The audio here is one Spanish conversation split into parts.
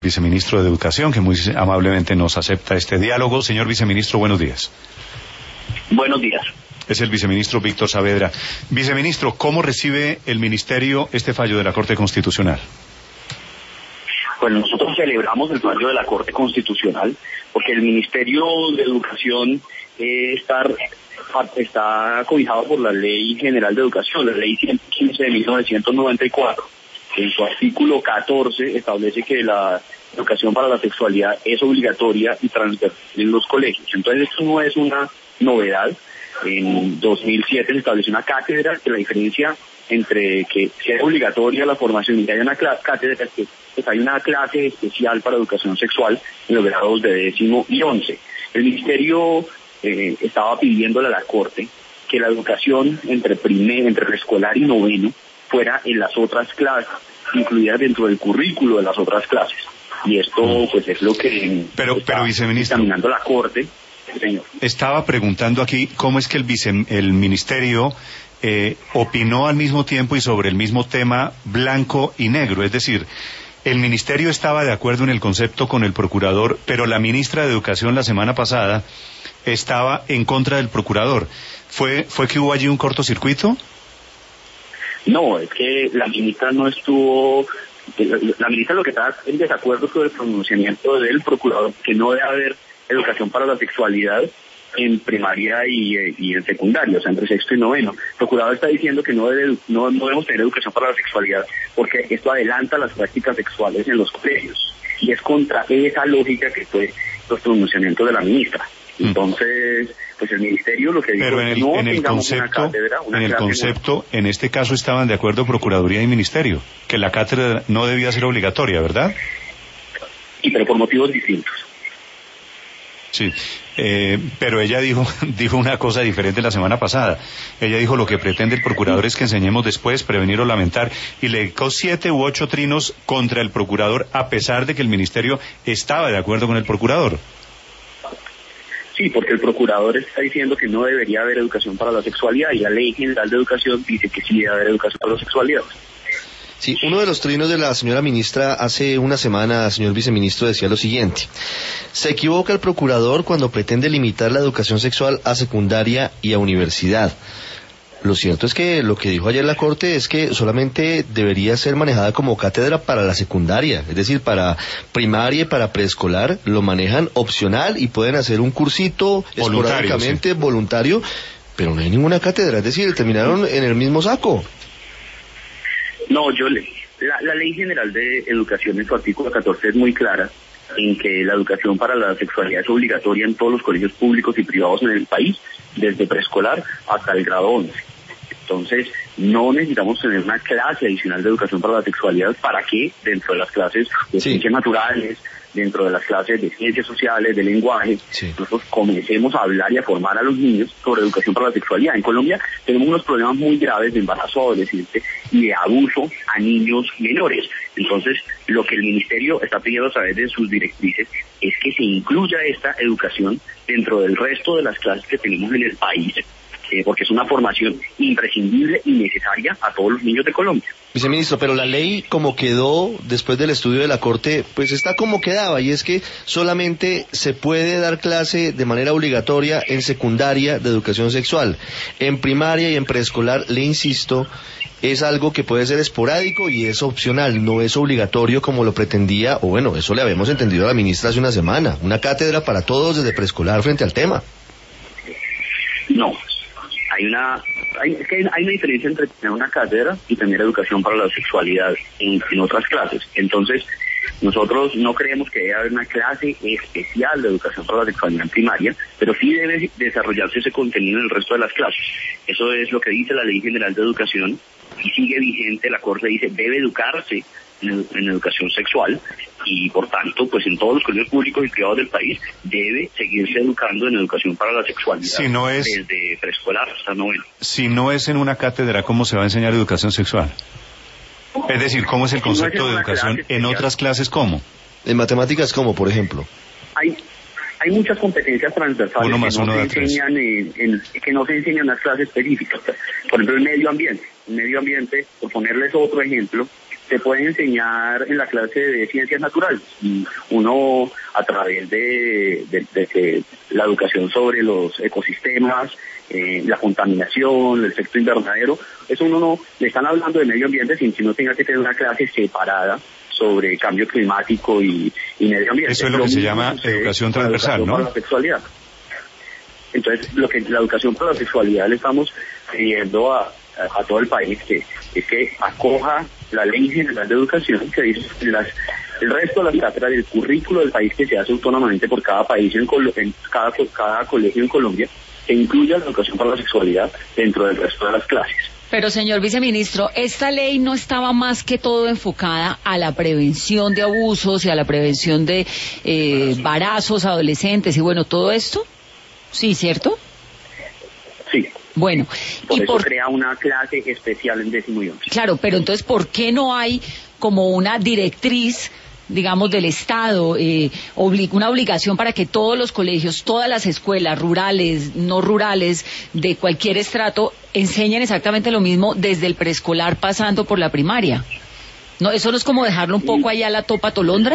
viceministro de Educación, que muy amablemente nos acepta este diálogo. Señor viceministro, buenos días. Buenos días. Es el viceministro Víctor Saavedra. Viceministro, ¿cómo recibe el ministerio este fallo de la Corte Constitucional? Bueno, nosotros celebramos el fallo de la Corte Constitucional porque el Ministerio de Educación está cobijado por la Ley General de Educación, la Ley 115 de 1994. En su artículo 14 establece que la educación para la sexualidad es obligatoria y transversal en los colegios. Entonces, esto no es una novedad. En 2007 se estableció una cátedra, que la diferencia entre que sea obligatoria la formación y que haya una cátedra es que hay una clase especial para educación sexual en los grados de 10º y 11. El Ministerio estaba pidiéndole a la Corte que la educación entre preescolar y noveno fuera en las otras clases, incluidas dentro del currículo de las otras clases. Y esto pues es lo que pero viceministro, examinando la Corte. Señor. Estaba preguntando aquí cómo es que el ministerio opinó al mismo tiempo y sobre el mismo tema blanco y negro, es decir, el ministerio estaba de acuerdo en el concepto con el procurador, pero la ministra de Educación la semana pasada estaba en contra del procurador. ¿Fue que hubo allí un cortocircuito? No, es que la ministra no estuvo. La ministra lo que está en desacuerdo sobre el pronunciamiento del procurador, que no debe haber educación para la sexualidad en primaria y en secundaria, o sea, entre sexto y noveno. El procurador está diciendo que no debemos tener educación para la sexualidad porque esto adelanta las prácticas sexuales en los colegios. Y es contra esa lógica que fue los pronunciamientos de la ministra. Entonces, pues el ministerio lo que dijo pero es no tengamos una cátedra, en el concepto, en este caso estaban de acuerdo Procuraduría y Ministerio, que la cátedra no debía ser obligatoria, ¿verdad? Sí, pero por motivos distintos. Sí, pero ella dijo una cosa diferente la semana pasada. Ella dijo lo que pretende el procurador es que enseñemos después, prevenir o lamentar, y le dedicó 7 u 8 trinos contra el procurador, a pesar de que el ministerio estaba de acuerdo con el procurador. Sí, porque el procurador está diciendo que no debería haber educación para la sexualidad y la Ley General de Educación dice que sí debe haber educación para la sexualidad. Sí, uno de los trinos de la señora ministra hace una semana, señor viceministro, decía lo siguiente: se equivoca el procurador cuando pretende limitar la educación sexual a secundaria y a universidad. Lo cierto es que lo que dijo ayer la Corte es que solamente debería ser manejada como cátedra para la secundaria, es decir, para primaria y para preescolar lo manejan opcional y pueden hacer un cursito esporádicamente voluntario, pero no hay ninguna cátedra, es decir, terminaron en el mismo saco. No, la Ley General de Educación en su artículo 14 es muy clara en que la educación para la sexualidad es obligatoria en todos los colegios públicos y privados en el país, desde preescolar hasta el grado 11. Entonces, no necesitamos tener una clase adicional de educación para la sexualidad para que dentro de las clases de ciencias naturales, dentro de las clases de ciencias sociales, de lenguaje, nosotros comencemos a hablar y a formar a los niños sobre educación para la sexualidad. En Colombia tenemos unos problemas muy graves de embarazo adolescente y de abuso a niños menores. Entonces, lo que el ministerio está pidiendo a través de sus directrices es que se incluya esta educación dentro del resto de las clases que tenemos en el país, porque es una formación imprescindible y necesaria a todos los niños de Colombia. Viceministro, pero la ley como quedó después del estudio de la Corte, pues está como quedaba, y es que solamente se puede dar clase de manera obligatoria en secundaria de educación sexual. En primaria y en preescolar, le insisto, es algo que puede ser esporádico y es opcional, no es obligatorio como lo pretendía, o bueno, eso le habíamos entendido a la ministra hace una semana, una cátedra para todos desde preescolar frente al tema. No, hay una diferencia entre tener una cátedra y tener educación para la sexualidad en otras clases. Entonces, nosotros no creemos que debe haber una clase especial de educación para la sexualidad en primaria, pero sí debe desarrollarse ese contenido en el resto de las clases. Eso es lo que dice la Ley General de Educación y sigue vigente. La Corte dice debe educarse en educación sexual y por tanto pues en todos los colegios públicos y privados del país debe seguirse educando en educación para la sexualidad, desde preescolar hasta noveno. Si no es en una cátedra, ¿cómo se va a enseñar educación sexual? Es decir, ¿cómo es el concepto de educación en otras clases? ¿Cómo? En matemáticas, ¿cómo, por ejemplo? Hay muchas competencias transversales que no se enseñan en las clases específicas. Por ejemplo, el medio ambiente. El medio ambiente, por ponerles otro ejemplo, se puede enseñar en la clase de ciencias naturales. Y uno, a través de que la educación sobre los ecosistemas, la contaminación, el efecto invernadero, eso uno no le están hablando de medio ambiente sin que uno tenga que tener una clase separada sobre cambio climático y medio ambiente. Eso es lo que se llama educación transversal, ¿no? Para la sexualidad. Entonces, lo que la educación para la sexualidad le estamos pidiendo a todo el país es que acoja la Ley General de Educación, que dice que el resto de las cátedras del currículo del país, que se hace autónomamente por cada país, en cada colegio en Colombia, que incluya la educación para la sexualidad dentro del resto de las clases. Pero, señor viceministro, ¿esta ley no estaba más que todo enfocada a la prevención de abusos y a la prevención de embarazos adolescentes y bueno, todo esto? Sí, ¿cierto? Sí. Bueno. Por eso crea una clase especial en 10º y 11. Claro, pero entonces, ¿por qué no hay como una directriz, digamos, del Estado, una obligación para que todos los colegios, todas las escuelas rurales, no rurales, de cualquier estrato, enseñen exactamente lo mismo desde el preescolar pasando por la primaria? ¿No? ¿Eso no es como dejarlo un poco allá a la topa tolondra?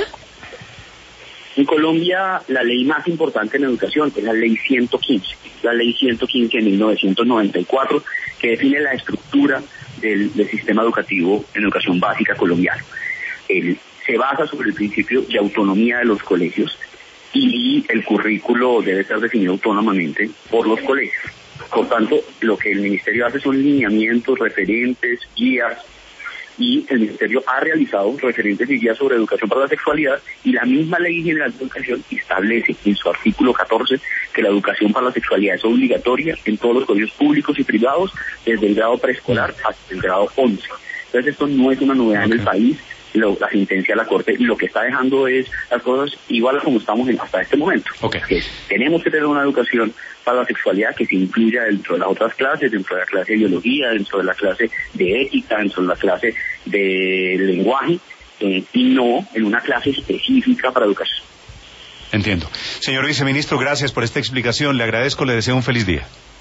En Colombia, la ley más importante en educación es la Ley 115, la Ley 115 de 1994, que define la estructura del sistema educativo en educación básica colombiano. Se basa sobre el principio de autonomía de los colegios y el currículo debe ser definido autónomamente por los colegios. Por tanto, lo que el Ministerio hace son lineamientos, referentes, guías, y el Ministerio ha realizado referentes y guías sobre educación para la sexualidad, y la misma Ley General de Educación establece en su artículo 14 que la educación para la sexualidad es obligatoria en todos los colegios públicos y privados, desde el grado preescolar hasta el grado 11. Entonces esto no es una novedad en el país. La sentencia de la Corte lo que está dejando es las cosas igual como estamos hasta este momento. Que tenemos que tener una educación para la sexualidad que se incluya dentro de las otras clases, dentro de la clase de biología, dentro de la clase de ética, dentro de la clase de lenguaje, y no en una clase específica para educación. Entiendo. Señor viceministro, gracias por esta explicación. Le agradezco, le deseo un feliz día.